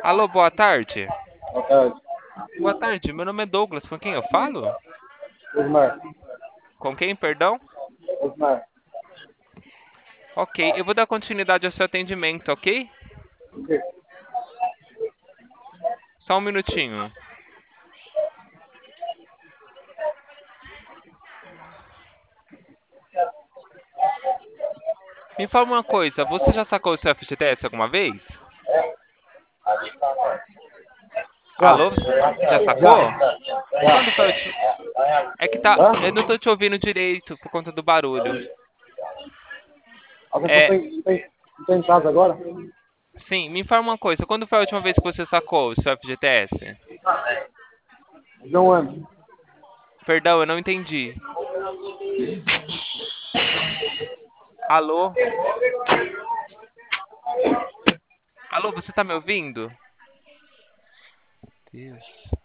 Alô, boa tarde. Boa tarde. Boa tarde, meu nome é Douglas. Com quem eu falo? Osmar. Com quem, perdão? Osmar. Ok, eu vou dar continuidade ao seu atendimento, ok? O quê? Só um minutinho. Me fala uma coisa, você já sacou o seu FGTS alguma vez? Já. Alô, já Já. sacou? Já. Quando foi o último? É que tá, Hã? eu não tô te ouvindo direito por conta do barulho. A pessoa É, não tem em casa agora? sim, me fala uma coisa, quando foi a última vez que você sacou o seu FGTS? Não ando. Perdão, eu não entendi. Alô? Alô, você tá me ouvindo? Deus.